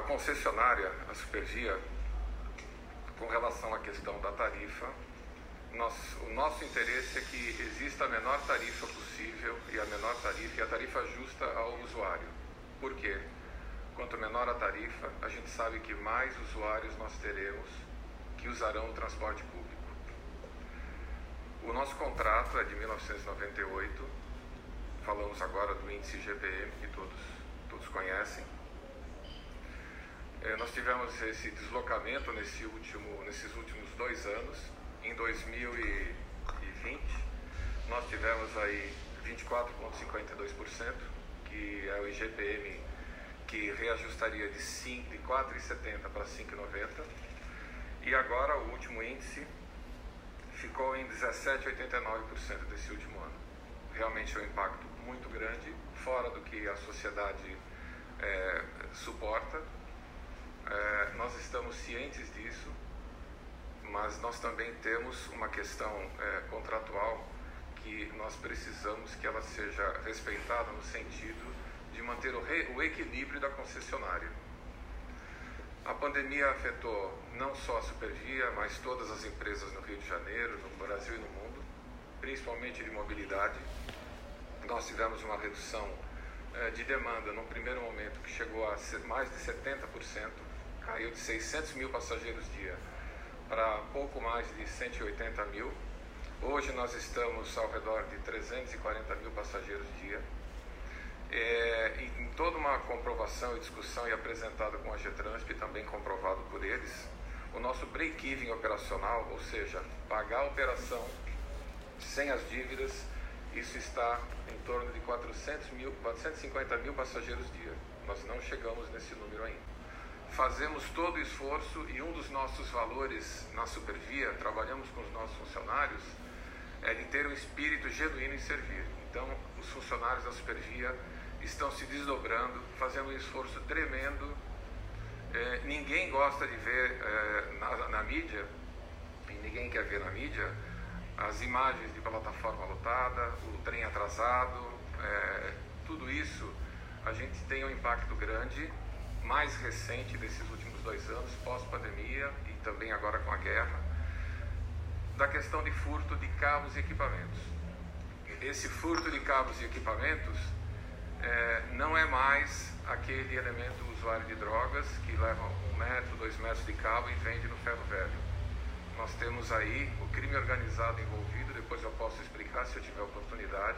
concessionária, a Supervia, com relação à questão da tarifa, o nosso interesse é que exista a menor tarifa possível e a tarifa justa ao usuário. Por quê? Quanto menor a tarifa, a gente sabe que mais usuários nós teremos que usarão o transporte público. O nosso contrato é de 1998, falamos agora do índice IGPM, que todos conhecem. Nós tivemos esse deslocamento nesses últimos 2 anos. Em 2020, nós tivemos aí 24,52%, que é o IGPM que reajustaria de 4,70 para 5,90. E agora o último índice ficou em 17,89% desse último ano. Realmente é um impacto muito grande, fora do que a sociedade suporta. Nós estamos cientes disso, mas nós também temos uma questão contratual que nós precisamos que ela seja respeitada no sentido de manter o equilíbrio da concessionária. A pandemia afetou não só a Supervia, mas todas as empresas no Rio de Janeiro, no Brasil e no mundo, principalmente de mobilidade. Nós tivemos uma redução de demanda num primeiro momento que chegou a ser mais de 70%, caiu de 600 mil passageiros dia para pouco mais de 180 mil. Hoje nós estamos ao redor de 340 mil passageiros dia. Em toda uma comprovação e discussão e apresentada com a Getransp, também comprovado por eles, o nosso break-even operacional, ou seja, pagar a operação sem as dívidas, isso está em torno de 450 mil passageiros dia. Nós não chegamos nesse número ainda. Fazemos todo o esforço e um dos nossos valores na Supervia, trabalhamos com os nossos funcionários, é de ter um espírito genuíno em servir. Então, os funcionários da Supervia estão se desdobrando, fazendo um esforço tremendo. Ninguém gosta de ver na mídia, e ninguém quer ver na mídia, as imagens de plataforma lotada, o trem atrasado, tudo isso a gente tem um impacto grande, mais recente desses últimos 2 anos, pós-pandemia e também agora com a guerra, da questão de furto de cabos e equipamentos. Esse furto de cabos e equipamentos não é mais aquele elemento usuário de drogas que leva 1 metro, 2 metros de cabo e vende no ferro velho. Nós temos aí o crime organizado envolvido, depois eu posso explicar se eu tiver oportunidade.